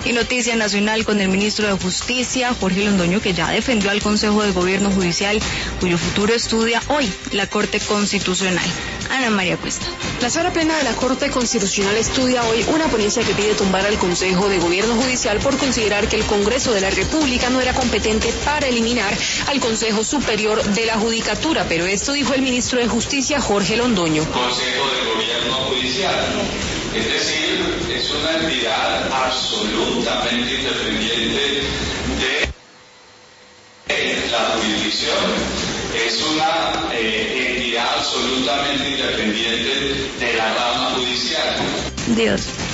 Y noticia nacional con el ministro de Justicia, Jorge Londoño, que ya defendió al Consejo de Gobierno Judicial, cuyo futuro estudia hoy la Corte Constitucional. Ana María Cuesta. La Sala Plena de la Corte Constitucional estudia hoy una ponencia que pide tumbar al Consejo de Gobierno Judicial por considerar que el Congreso de la República no era competente para eliminar al Consejo Superior de la Judicatura, pero esto dijo el ministro de Justicia, Jorge Londoño. Consejo de Gobierno Judicial, es decir, es una entidad absolutamente independiente de la jurisdicción. Es una entidad absolutamente independiente de la rama judicial. Dios.